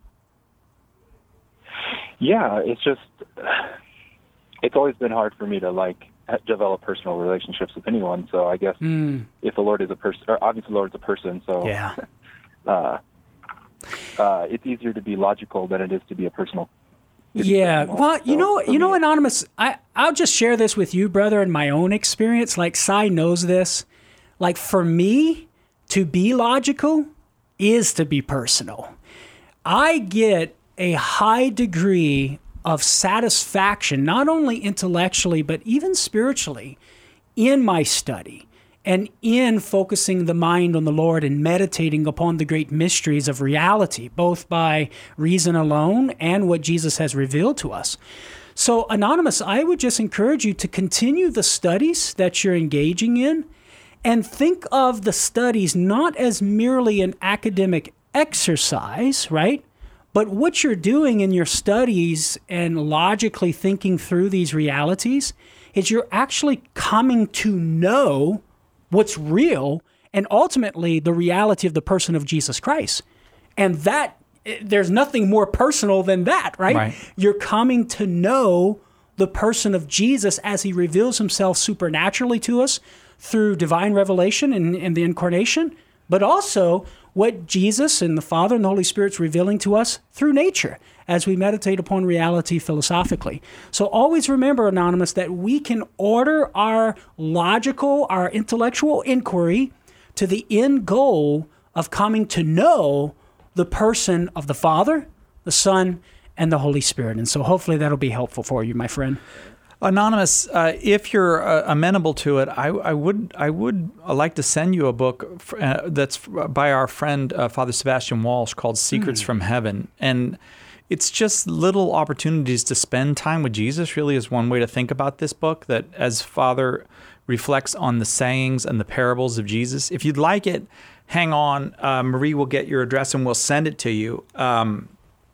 Speaker 13: Yeah, it's just, it's always been hard for me to, like, develop personal relationships with anyone. So I guess mm. if the Lord is a person, or obviously the Lord is a person, so
Speaker 2: yeah.
Speaker 13: uh, uh, it's easier to be logical than it is to be a personal.
Speaker 2: Yeah, well, you know, you know, Anonymous, I, I'll just share this with you, brother, in my own experience. Like, Cy knows this. Like, for me, to be logical is to be personal. I get a high degree of satisfaction, not only intellectually, but even spiritually, in my study and in focusing the mind on the Lord and meditating upon the great mysteries of reality, both by reason alone and what Jesus has revealed to us. So, Anonymous, I would just encourage you to continue the studies that you're engaging in, and think of the studies not as merely an academic exercise, right? But what you're doing in your studies and logically thinking through these realities is you're actually coming to know what's real and ultimately the reality of the person of Jesus Christ. And that it, there's nothing more personal than that, right?
Speaker 1: Right.
Speaker 2: You're coming to know the person of Jesus as he reveals himself supernaturally to us through divine revelation and, and the incarnation, but also what Jesus and the Father and the Holy Spirit's revealing to us through nature as we meditate upon reality philosophically. So always remember, Anonymous, that we can order our logical, our intellectual inquiry to the end goal of coming to know the person of the Father, the Son, and the Holy Spirit. And so hopefully that'll be helpful for you, my friend.
Speaker 1: Anonymous, uh, if you're uh, amenable to it, I, I would I would like to send you a book uh, that's by our friend uh, Father Sebastian Walsh called Secrets mm. from Heaven. And it's just little opportunities to spend time with Jesus, really, is one way to think about this book, that as Father reflects on the sayings and the parables of Jesus. If you'd like it, hang on. Uh, Marie will get your address and we'll send it to you. Um,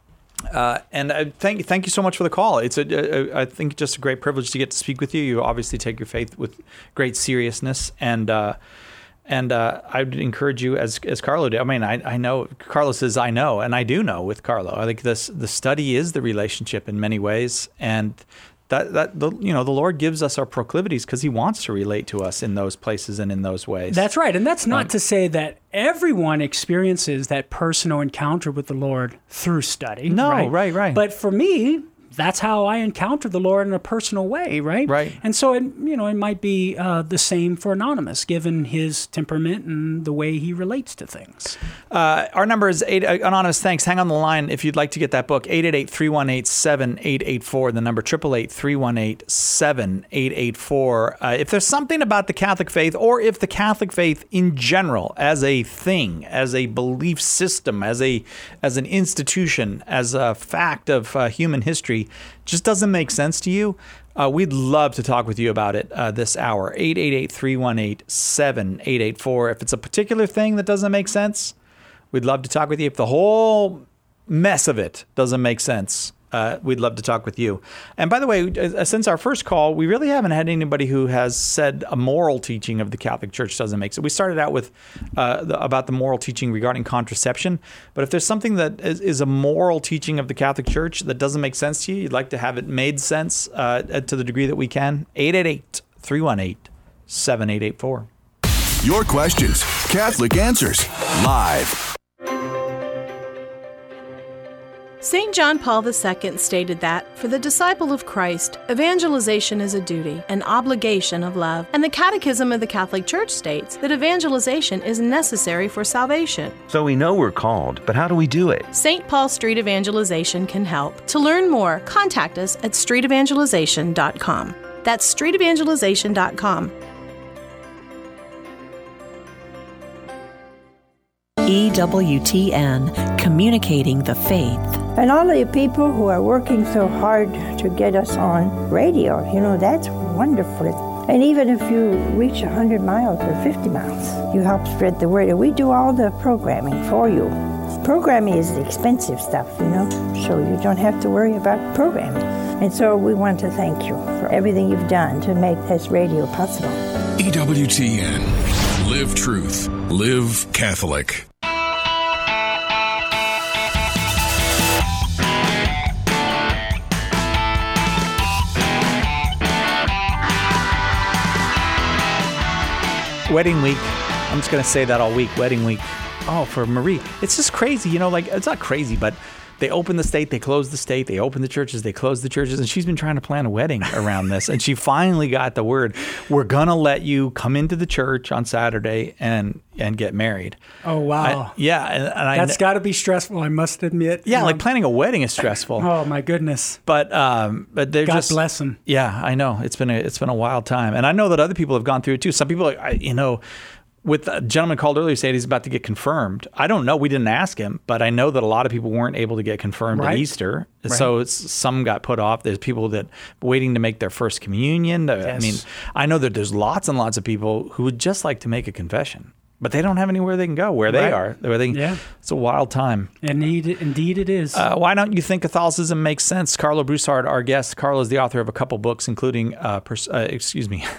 Speaker 1: Uh, and I thank thank you so much for the call. It's a, a I think just a great privilege to get to speak with you. You obviously take your faith with great seriousness, and uh, and uh, I would encourage you, as as Carlo did. I mean, I, I know Carlo says I know, and I do know with Carlo. I think this the study is the relationship in many ways, and that that the, you know the Lord gives us our proclivities because He wants to relate to us in those places and in those ways.
Speaker 2: That's right, and that's not
Speaker 1: um,
Speaker 2: to say that everyone experiences that personal encounter with the Lord through study.
Speaker 1: No,
Speaker 2: right,
Speaker 1: right, right.
Speaker 2: But for me, that's how I encounter the Lord in a personal way, right?
Speaker 1: Right.
Speaker 2: And so, it, you know, it might be uh, the same for Anonymous, given his temperament and the way he relates to things.
Speaker 1: Uh, our number is eight. Uh, Anonymous, thanks. Hang on the line if you'd like to get that book. eight eight eight, three one eight, seven eight eight four. The number eight eight eight, three one eight, seven eight eight four. Uh, if there's something about the Catholic faith, or if the Catholic faith in general, as a thing, as a belief system, as a as an institution, as a fact of uh, human history, just doesn't make sense to you, uh, we'd love to talk with you about it uh, this hour. eight eight eight, three one eight, seven eight eight four. If it's a particular thing that doesn't make sense, we'd love to talk with you. If the whole mess of it doesn't make sense, uh, we'd love to talk with you. And by the way, uh, since our first call, we really haven't had anybody who has said a moral teaching of the Catholic Church doesn't make sense. We started out with uh, the, about the moral teaching regarding contraception. But if there's something that is, is a moral teaching of the Catholic Church that doesn't make sense to you, you'd like to have it made sense uh, to the degree that we can, eight eight eight, three one eight, seven eight eight four.
Speaker 15: Your questions, Catholic Answers, live.
Speaker 16: Saint John Paul the Second stated that, for the disciple of Christ, evangelization is a duty, an obligation of love, and the Catechism of the Catholic Church states that evangelization is necessary for salvation.
Speaker 17: So we know we're called, but how do we do it?
Speaker 16: Saint Paul Street Evangelization can help. To learn more, contact us at street evangelization dot com. That's street evangelization dot com.
Speaker 18: E W T N, communicating the faith.
Speaker 19: And all of the people who are working so hard to get us on radio, you know, that's wonderful. And even if you reach one hundred miles or fifty miles, you help spread the word. And we do all the programming for you. Programming is the expensive stuff, you know, so you don't have to worry about programming. And so we want to thank you for everything you've done to make this radio possible.
Speaker 15: E W T N. Live truth. Live Catholic.
Speaker 1: Wedding week. I'm just going to say that all week. Wedding week. Oh, for Marie. It's just crazy. You know, like, it's not crazy, but they open the state, they close the state, they open the churches, they close the churches, and she's been trying to plan a wedding around this. And she finally got the word, we're going to let you come into the church on Saturday and and get married.
Speaker 2: Oh, wow.
Speaker 1: I, yeah. And, and
Speaker 2: That's got to be stressful, I must admit.
Speaker 1: Yeah,
Speaker 2: you
Speaker 1: like
Speaker 2: know?
Speaker 1: planning a wedding is stressful.
Speaker 2: Oh, my goodness.
Speaker 1: But um, but they're
Speaker 2: God
Speaker 1: just...
Speaker 2: bless them.
Speaker 1: Yeah, I know. It's been a, it's been a wild time. And I know that other people have gone through it too. Some people, I, you know... With a gentleman called earlier said he's about to get confirmed. I don't know. We didn't ask him, but I know that a lot of people weren't able to get confirmed
Speaker 2: right.
Speaker 1: at Easter.
Speaker 2: Right.
Speaker 1: So it's, some got put off. There's people that waiting to make their first communion. Yes. I mean, I know that there's lots and lots of people who would just like to make a confession, but they don't have anywhere they can go where they
Speaker 2: right.
Speaker 1: are. Where they,
Speaker 2: yeah.
Speaker 1: It's a wild time.
Speaker 2: Indeed, indeed it is.
Speaker 1: Uh, why don't you think Catholicism makes sense? Carlo Broussard, our guest. Carlo is the author of a couple books, including, uh, pers- uh, excuse me,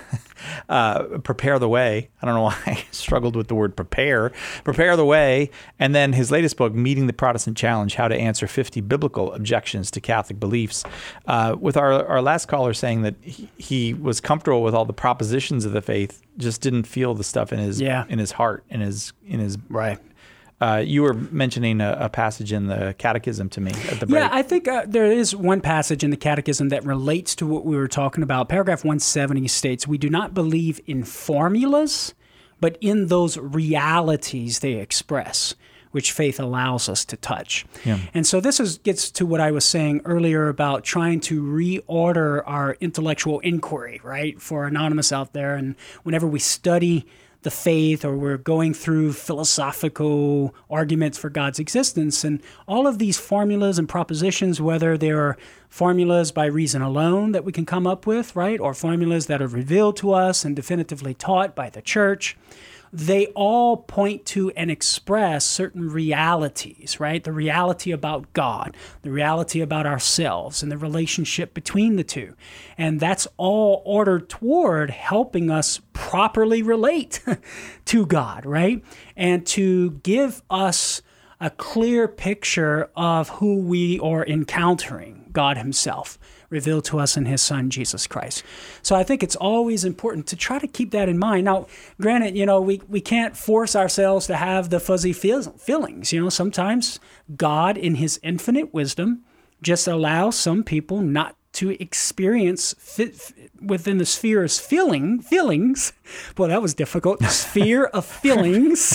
Speaker 1: uh, prepare the way. I don't know why I struggled with the word prepare. Prepare the way. And then his latest book, Meeting the Protestant Challenge, How to Answer fifty Biblical Objections to Catholic Beliefs. Uh, with our, our last caller saying that he, he was comfortable with all the propositions of the faith, just didn't feel the stuff in his
Speaker 2: yeah.
Speaker 1: in his heart, in his in his
Speaker 2: right.
Speaker 1: Uh, you were mentioning a, a passage in the Catechism to me at the break.
Speaker 2: Yeah, I think uh, there is one passage in the Catechism that relates to what we were talking about. Paragraph one seventy states, "We do not believe in formulas, but in those realities they express, which faith allows us to touch."
Speaker 1: Yeah.
Speaker 2: And so this is, gets to what I was saying earlier about trying to reorder our intellectual inquiry, right, for Anonymous out there. And whenever we study the faith, or we're going through philosophical arguments for God's existence, and all of these formulas and propositions, whether they are formulas by reason alone that we can come up with, right, or formulas that are revealed to us and definitively taught by the church, they all point to and express certain realities, right? The reality about God, the reality about ourselves, and the relationship between the two. And that's all ordered toward helping us properly relate to God, right? And to give us a clear picture of who we are encountering, God himself, revealed to us in his son, Jesus Christ. So I think it's always important to try to keep that in mind. Now, granted, you know, we, we can't force ourselves to have the fuzzy feel, feelings. You know, sometimes God, in his infinite wisdom, just allows some people not to experience fit within the sphere of feeling, feelings. Boy, that was difficult. Sphere of feelings.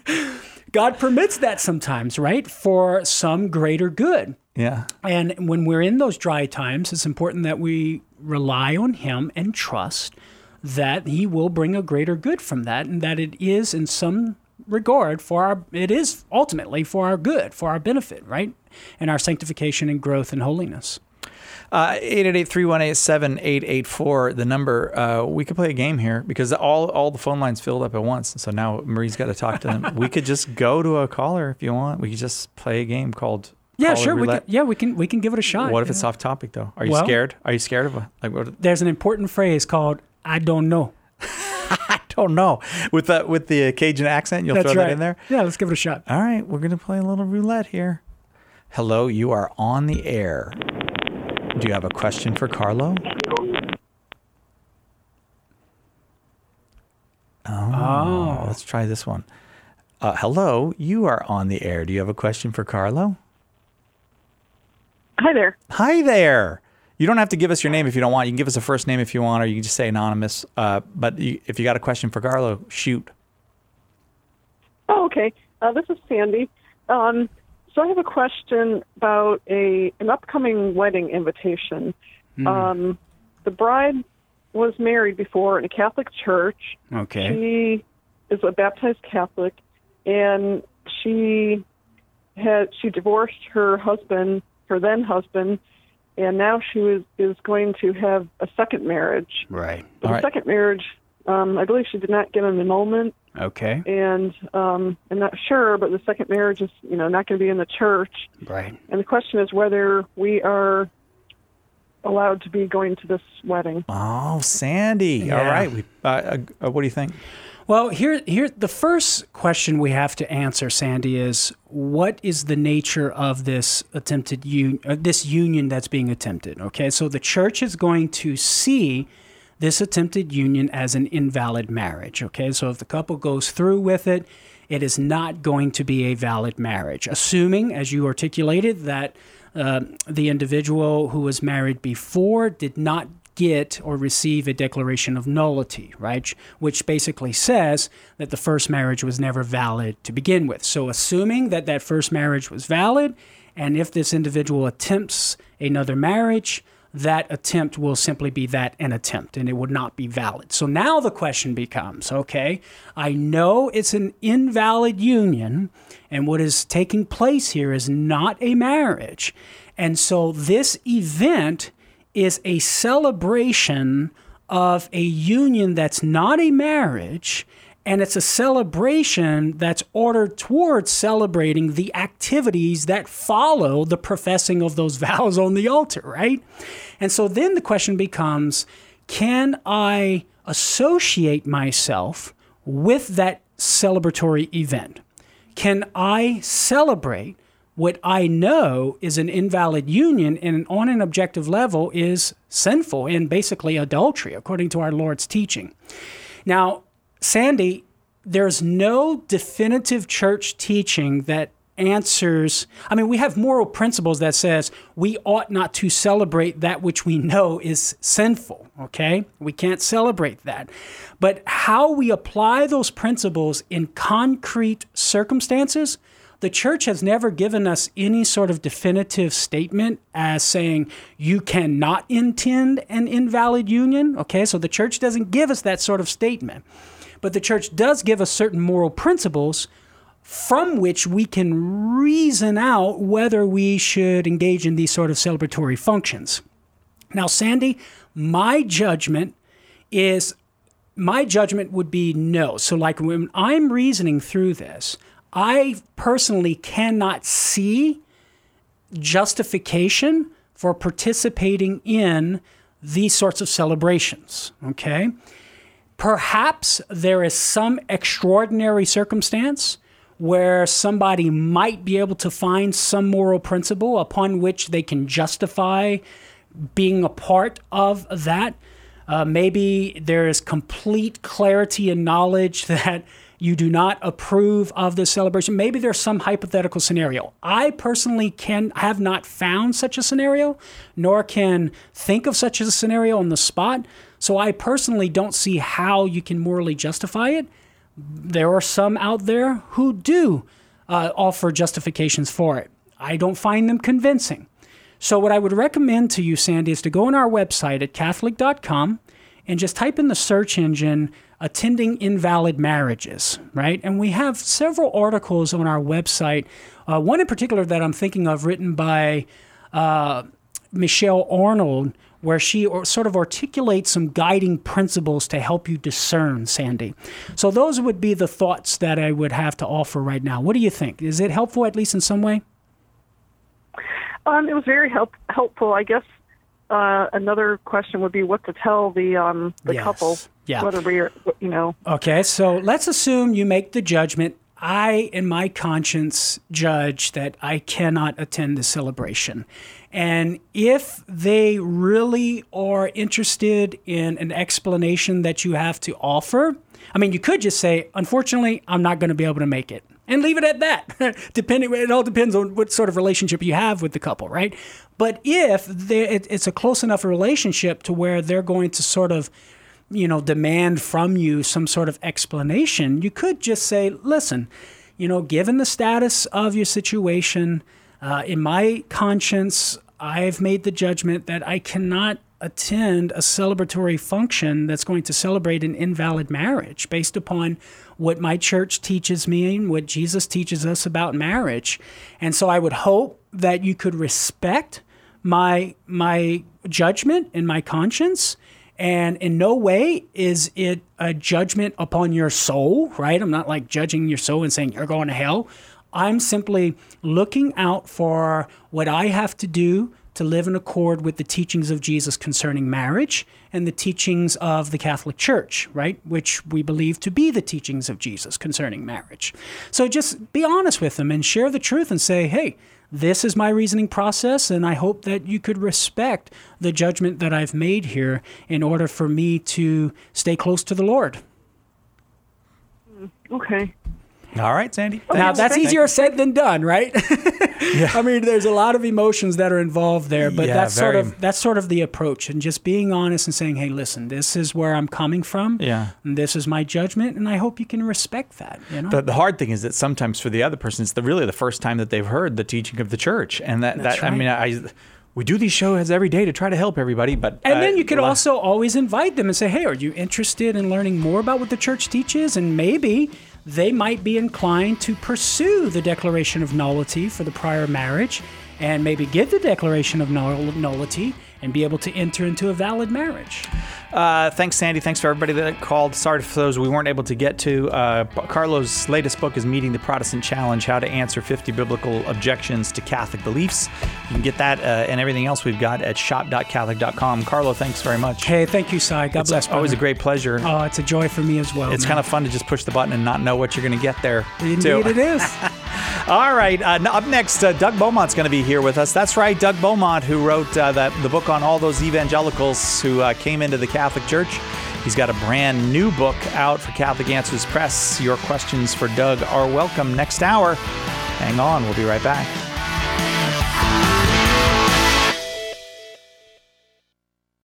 Speaker 2: God permits that sometimes, right? For some greater good.
Speaker 1: Yeah.
Speaker 2: And when we're in those dry times, it's important that we rely on him and trust that he will bring a greater good from that, and that it is in some regard for our, it is ultimately for our good, for our benefit, right? And our sanctification and growth and holiness.
Speaker 1: Uh, eight eight eight, three one eight, seven eight eight four, the number. Uh, we could play a game here because all, all the phone lines filled up at once. So now Marie's got to talk to them. We could just go to a caller if you want. We could just play a game called
Speaker 2: Yeah,
Speaker 1: Caller
Speaker 2: sure. We
Speaker 1: Roulette.
Speaker 2: can, yeah, we can we can give it a shot.
Speaker 1: What if it's off topic though? Are you
Speaker 2: Well-
Speaker 1: scared? Are you scared of a like? What,
Speaker 2: There's an important phrase called "I don't know."
Speaker 1: I don't know. With the with the Cajun accent, you'll
Speaker 2: That's
Speaker 1: throw
Speaker 2: right.
Speaker 1: that in there.
Speaker 2: Yeah, let's give it a shot.
Speaker 1: All right, we're gonna play a little roulette here. Hello, you are on the air. Do you have a question for Carlo? Oh,
Speaker 2: Oh.
Speaker 1: let's try this one. Uh, hello, you are on the air. Do you have a question for Carlo?
Speaker 20: Hi there.
Speaker 1: Hi there. You don't have to give us your name if you don't want. You can give us a first name if you want, or you can just say anonymous. Uh, but you, if you got a question for Carlo, shoot.
Speaker 20: Oh, okay. Uh, this is Sandy. Um, so I have a question about a an upcoming wedding invitation.
Speaker 2: Hmm.
Speaker 20: Um, the bride was married before in a Catholic church.
Speaker 2: Okay.
Speaker 20: She is a baptized Catholic, and she had she divorced her husband, her then husband, and now she was is going to have a second marriage.
Speaker 2: Right.
Speaker 20: But
Speaker 2: All
Speaker 20: the
Speaker 2: right.
Speaker 20: second marriage, um, I believe she did not get an annulment.
Speaker 2: Okay.
Speaker 20: And um, I'm not sure, but the second marriage is, you know, not going to be in the church.
Speaker 2: Right.
Speaker 20: And the question is whether we are allowed to be going to this wedding.
Speaker 1: Oh, Sandy.
Speaker 2: Yeah.
Speaker 1: All right. We, uh, uh, what do you think?
Speaker 2: Well, here, here, the first question we have to answer, Sandy, is what is the nature of this attempted un- uh, this union that's being attempted? Okay, so the church is going to see this attempted union as an invalid marriage. Okay, so if the couple goes through with it, it is not going to be a valid marriage, assuming, as you articulated, that uh, the individual who was married before did not get or receive a declaration of nullity, right? Which basically says that the first marriage was never valid to begin with. So assuming that that first marriage was valid, and if this individual attempts another marriage, that attempt will simply be that an attempt, and it would not be valid. So now the question becomes, okay, I know it's an invalid union, and what is taking place here is not a marriage. And so this event is a celebration of a union that's not a marriage, and it's a celebration that's ordered towards celebrating the activities that follow the professing of those vows on the altar, right? And so then the question becomes, can I associate myself with that celebratory event? Can I celebrate what I know is an invalid union and on an objective level is sinful and basically adultery, according to our Lord's teaching? Now, Sandy, there's no definitive church teaching that answers. I mean, we have moral principles that says we ought not to celebrate that which we know is sinful, okay? We can't celebrate that. But how we apply those principles in concrete circumstances, the church has never given us any sort of definitive statement as saying you cannot intend an invalid union, okay? So the church doesn't give us that sort of statement. But the church does give us certain moral principles from which we can reason out whether we should engage in these sort of celebratory functions. Now, Sandy, my judgment is, my judgment would be no. So like when I'm reasoning through this, I personally cannot see justification for participating in these sorts of celebrations, okay? Perhaps there is some extraordinary circumstance where somebody might be able to find some moral principle upon which they can justify being a part of that. Uh, maybe there is complete clarity and knowledge that you do not approve of the celebration. Maybe there's some hypothetical scenario. I personally can have not found such a scenario, nor can think of such a scenario on the spot. So I personally don't see how you can morally justify it. There are some out there who do uh, offer justifications for it. I don't find them convincing. So what I would recommend to you, Sandy, is to go on our website at Catholic dot com and just type in the search engine, attending invalid marriages, right? And we have several articles on our website. Uh, one in particular that I'm thinking of, written by uh, Michelle Arnold, where she or sort of articulates some guiding principles to help you discern, Sandy. So those would be the thoughts that I would have to offer right now. What do you think? Is it helpful, at least in some way?
Speaker 20: Um, it was very help, helpful. I guess uh, another question would be what to tell the um, the
Speaker 2: Yes.
Speaker 20: couple,
Speaker 2: Yeah.
Speaker 20: whether we're, you know.
Speaker 2: Okay, so let's assume you make the judgment. I, in my conscience, judge that I cannot attend the celebration. And if they really are interested in an explanation that you have to offer, I mean, you could just say, unfortunately, I'm not going to be able to make it, and leave it at that. Depending, it all depends on what sort of relationship you have with the couple, right? But if they, it, it's a close enough relationship to where they're going to sort of, you know, demand from you some sort of explanation, you could just say, listen, you know, given the status of your situation, uh, in my conscience, I've made the judgment that I cannot attend a celebratory function that's going to celebrate an invalid marriage based upon what my church teaches me and what Jesus teaches us about marriage. And so I would hope that you could respect my my judgment and my conscience. And in no way is it a judgment upon your soul, right? I'm not like judging your soul and saying you're going to hell. I'm simply looking out for what I have to do to live in accord with the teachings of Jesus concerning marriage and the teachings of the Catholic Church, right? Which we believe to be the teachings of Jesus concerning marriage. So just be honest with them and share the truth and say, hey, this is my reasoning process, and I hope that you could respect the judgment that I've made here in order for me to stay close to the Lord.
Speaker 20: Okay.
Speaker 1: All right, Sandy.
Speaker 2: Now, that's
Speaker 1: Thank
Speaker 2: easier
Speaker 1: you.
Speaker 2: said than done, right?
Speaker 1: Yeah.
Speaker 2: I mean, there's a lot of emotions that are involved there, but
Speaker 1: Yeah,
Speaker 2: that's sort
Speaker 1: very.
Speaker 2: of that's sort of the approach, and just being honest and saying, "Hey, listen, this is where I'm coming from.
Speaker 1: Yeah.
Speaker 2: And this is my judgment, and I hope you can respect that." You know.
Speaker 1: The, the hard thing is that sometimes for the other person, it's the, really the first time that they've heard the teaching of the church, and that,
Speaker 2: That's
Speaker 1: that I
Speaker 2: right.
Speaker 1: mean, I we do these shows every day to try to help everybody, but
Speaker 2: And
Speaker 1: uh,
Speaker 2: then you could
Speaker 1: a lot-
Speaker 2: also always invite them and say, hey, are you interested in learning more about what the church teaches? And maybe they might be inclined to pursue the declaration of nullity for the prior marriage and maybe get the declaration of null- nullity and be able to enter into a valid marriage.
Speaker 1: Uh, thanks, Sandy. Thanks for everybody that called. Sorry for those we weren't able to get to. Uh, Carlo's latest book is Meeting the Protestant Challenge, How to Answer fifty Biblical Objections to Catholic Beliefs. You can get that uh, and everything else we've got at shop dot catholic dot com. Carlo, thanks very much.
Speaker 2: Hey, thank you, Cy. God
Speaker 1: it's
Speaker 2: bless.
Speaker 1: Always
Speaker 2: brother.
Speaker 1: a great pleasure.
Speaker 2: Oh, it's a joy for me as well.
Speaker 1: It's
Speaker 2: man.
Speaker 1: kind of fun to just push the button and not know what you're going to get there.
Speaker 2: Indeed
Speaker 1: too.
Speaker 2: it is.
Speaker 1: All right. Uh, up next, uh, Doug Beaumont's going to be here with us. That's right, Doug Beaumont, who wrote uh, that the book on all those evangelicals who uh, came into the Catholic Church. He's got a brand new book out for Catholic Answers Press. Your questions for Doug are welcome next hour. Hang on. We'll be right back.